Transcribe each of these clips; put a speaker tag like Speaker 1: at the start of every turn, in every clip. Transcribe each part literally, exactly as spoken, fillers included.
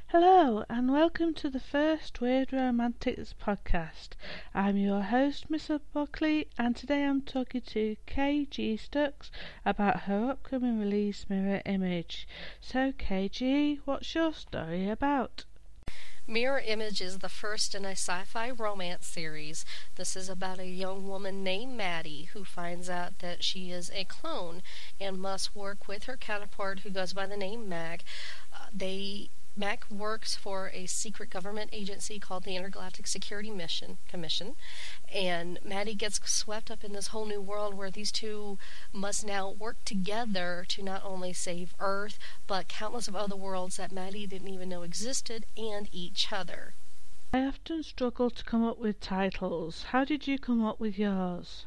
Speaker 1: Hello, and welcome to the first Weird Romantics podcast. I'm your host, Miss Buckley, and today I'm talking to K G Stux about her upcoming release, Mirror Image. So, K G, what's your story about?
Speaker 2: Mirror Image is the first in a sci-fi romance series. This is about a young woman named Maddie who finds out that she is a clone and must work with her counterpart who goes by the name Mac. Uh, they Mac works for a secret government agency called the Intergalactic Security Mission Commission, and Maddie gets swept up in this whole new world where these two must now work together to not only save Earth, but countless of other worlds that Maddie didn't even know existed, and each other.
Speaker 1: I often struggle to come up with titles. How did you come up with yours?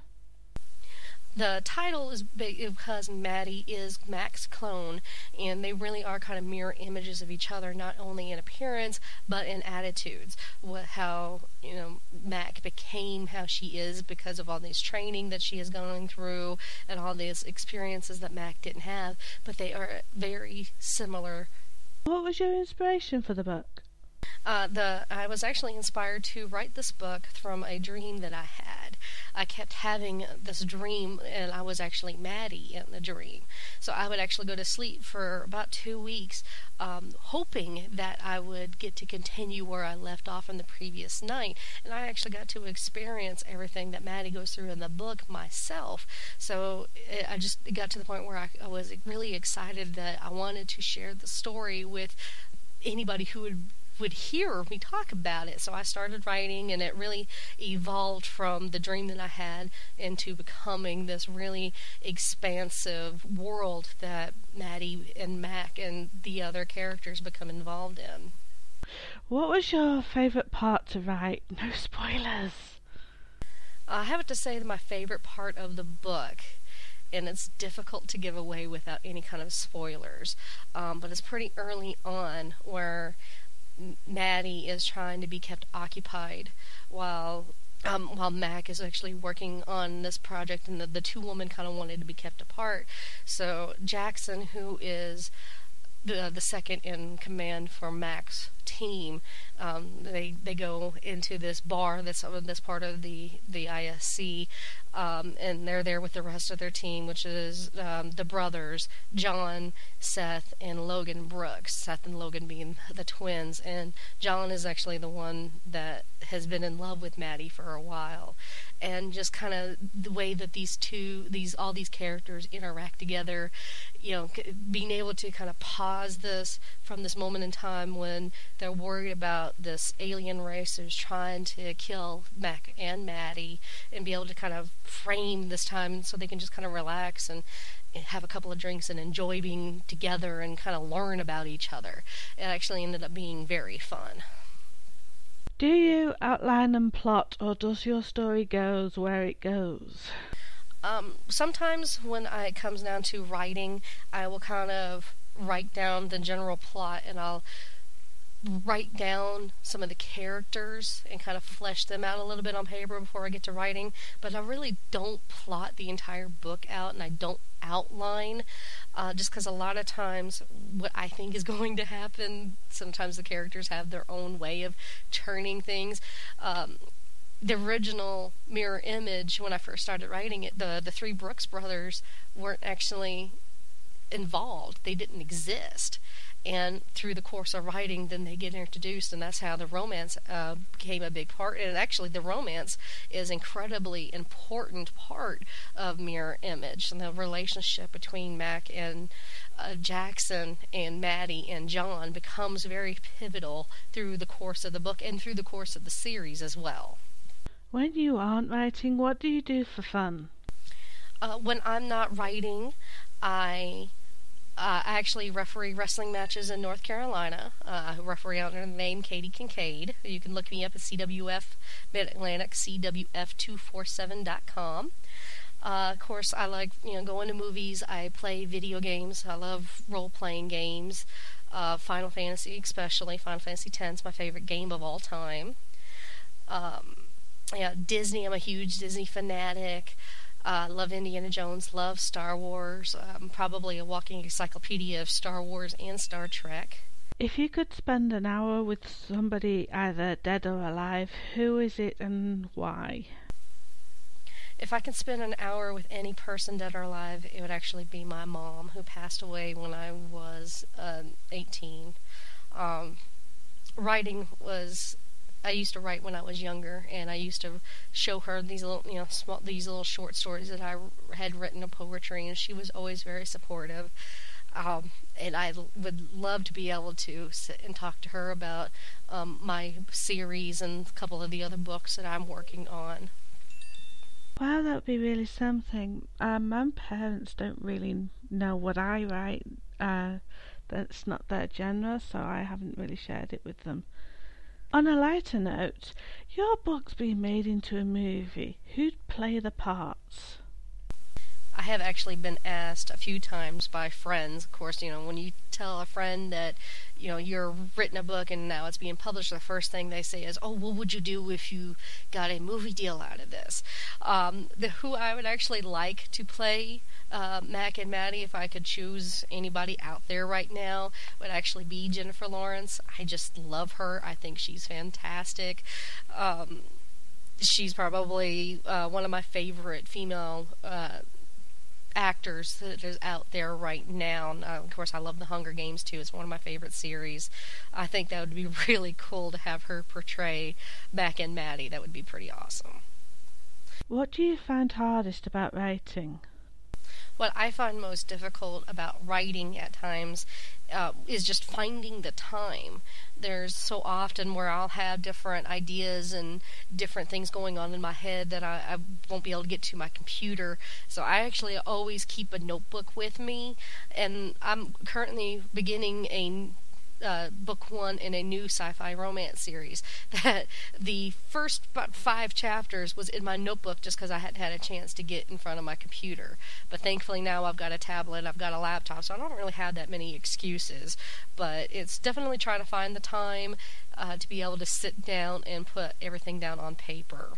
Speaker 2: The title is because Maddie is Mac's clone, and they really are kind of mirror images of each other, not only in appearance, but in attitudes. What, how, you know, Mac became how she is because of all this training that she is going through, and all these experiences that Mac didn't have, but they are very similar.
Speaker 1: What was your inspiration for the book?
Speaker 2: Uh, the I was actually inspired to write this book from a dream that I had. I kept having this dream, and I was actually Maddie in the dream. So I would actually go to sleep for about two weeks, um, hoping that I would get to continue where I left off in the previous night. And I actually got to experience everything that Maddie goes through in the book myself. So it, I just it got to the point where I, I was really excited that I wanted to share the story with anybody who would would hear me talk about it. So I started writing, and it really evolved from the dream that I had into becoming this really expansive world that Maddie and Mac and the other characters become involved in.
Speaker 1: What was your favourite part to write? No spoilers.
Speaker 2: I have to say that my favorite part of the book, and it's difficult to give away without any kind of spoilers, um, but it's pretty early on where Maddie is trying to be kept occupied while um, while Mac is actually working on this project, and the, the two women kind of wanted to be kept apart. So Jackson, who is the the second in command for Mac's team, um, they they go into this bar that's that's part of the the I S C, um, and they're there with the rest of their team, which is um, the brothers John, Seth, and Logan Brooks. Seth and Logan being the twins, and John is actually the one that has been in love with Maddie for a while. And just kind of the way that these two, these all these characters interact together, you know, being able to kind of pause this from this moment in time when they're worried about this alien race who's trying to kill Mac and Maddie, and be able to kind of frame this time so they can just kind of relax and have a couple of drinks and enjoy being together and kind of learn about each other. It actually ended up being very fun.
Speaker 1: Do you outline and plot, or does your story goes where it goes?
Speaker 2: Um, sometimes when I, it comes down to writing, I will kind of write down the general plot, and I'll write down some of the characters and kind of flesh them out a little bit on paper before I get to writing. But I really don't plot the entire book out, and I don't outline, uh, just because a lot of times what I think is going to happen, sometimes the characters have their own way of turning things. Um, the original Mirror Image, when I first started writing it, the, the three Brooks brothers weren't actually involved. They didn't exist. And through the course of writing, then they get introduced, and that's how the romance uh, became a big part. And actually, the romance is an incredibly important part of Mirror Image, and the relationship between Mac and uh, Jackson and Maddie and John becomes very pivotal through the course of the book and through the course of the series as well.
Speaker 1: When you aren't writing, what do you do for fun?
Speaker 2: Uh, when I'm not writing, I... Uh, I actually referee wrestling matches in North Carolina. Uh, I referee under the name Katie Kincaid. You can look me up at C W F Mid-Atlantic, C W F two forty-seven dot com. Uh, of course, I like, you know, going to movies. I play video games. I love role-playing games. Uh, Final Fantasy, especially. Final Fantasy X is my favorite game of all time. Um, yeah, Disney. I'm a huge Disney fanatic. Uh, love Indiana Jones, love Star Wars. I'm probably a walking encyclopedia of Star Wars and Star Trek.
Speaker 1: If you could spend an hour with somebody either dead or alive, who is it and why?
Speaker 2: If I could spend an hour with any person dead or alive, it would actually be my mom, who passed away when I was uh, eighteen. Um, writing was I used to write when I was younger, and I used to show her these little, you know, small, these little short stories that I had written of poetry, and she was always very supportive. Um, and I l- would love to be able to sit and talk to her about um, my series and a couple of the other books that I'm working on.
Speaker 1: Wow, that would be really something. Um, my parents don't really know what I write. Uh, that's not their genre, so I haven't really shared it with them. On a lighter note, your book's been made into a movie. Who'd play the parts?
Speaker 2: I have actually been asked a few times by friends. Of course, you know, when you tell a friend that, you know, you're written a book and now it's being published, the first thing they say is, "Oh, what would you do if you got a movie deal out of this?" Um, the who I would actually like to play uh, Mac and Maddie, if I could choose anybody out there right now, would actually be Jennifer Lawrence. I just love her. I think she's fantastic. Um, she's probably uh, one of my favorite female uh, actors that is out there right now. And, uh, of course, I love The Hunger Games too. It's one of my favorite series. I think that would be really cool to have her portray Mac and Maddie. That would be pretty awesome.
Speaker 1: What do you find hardest about writing?
Speaker 2: What I find most difficult about writing at times uh, is just finding the time. There's so often where I'll have different ideas and different things going on in my head that I, I won't be able to get to my computer. So I actually always keep a notebook with me, and I'm currently beginning a Uh, book one in a new sci-fi romance series that the first about five chapters was in my notebook just because I hadn't had a chance to get in front of my computer. But thankfully now I've got a tablet, I've got a laptop, so I don't really have that many excuses. But it's definitely trying to find the time uh, to be able to sit down and put everything down on paper.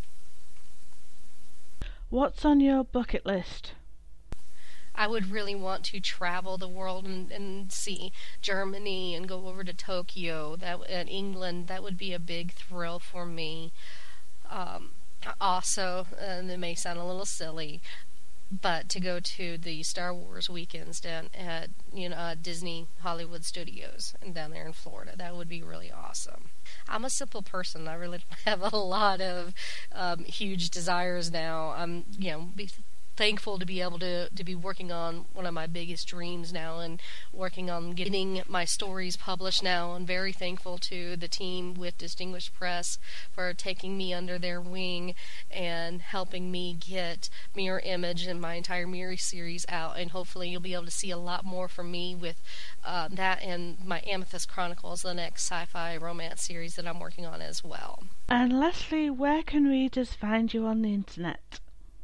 Speaker 1: What's on your bucket list?
Speaker 2: I would really want to travel the world and, and see Germany and go over to Tokyo, that and England. That would be a big thrill for me. Um, also, and it may sound a little silly, but to go to the Star Wars weekends down at you know uh, Disney Hollywood Studios and down there in Florida, that would be really awesome. I'm a simple person. I really don't have a lot of um, huge desires now. I'm you know. Be, thankful to be able to, to be working on one of my biggest dreams now and working on getting my stories published now. I'm very thankful to the team with Distinguished Press for taking me under their wing and helping me get Mirror Image and my entire Mirror series out, and hopefully you'll be able to see a lot more from me with uh, that and my Amethyst Chronicles, the next sci-fi romance series that I'm working on as well.
Speaker 1: And lastly, where can readers find you on the internet?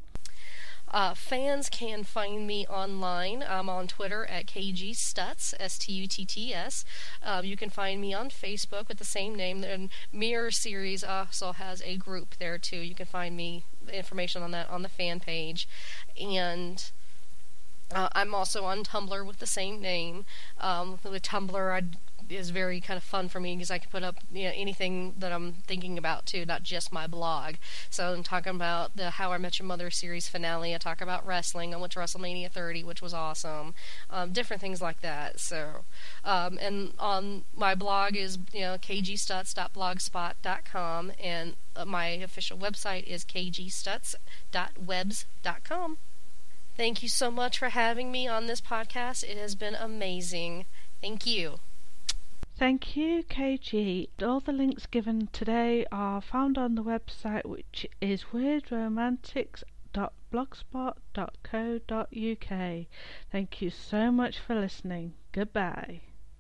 Speaker 2: Uh, fans can find me online. I'm on Twitter at K G Stutz, S T U T T S. Uh, you can find me on Facebook with the same name. And Mirror Series also has a group there too. You can find me information on that on the fan page. And uh, I'm also on Tumblr with the same name. Um, with Tumblr, I is very kind of fun for me because I can put up you know, anything that I'm thinking about too, not just my blog. So I'm talking about the How I Met Your Mother series finale. I talk about wrestling. I went to WrestleMania thirty, which was awesome. Um, different things like that. So, um, and on my blog is you know k g stutz dot blogspot dot com, and my official website is k g stutz dot webs dot com. Thank you so much for having me on this podcast. It has been amazing. Thank you.
Speaker 1: Thank you, K G. All the links given today are found on the website, which is weird romantics dot blogspot dot co dot uk. Thank you so much for listening. Goodbye.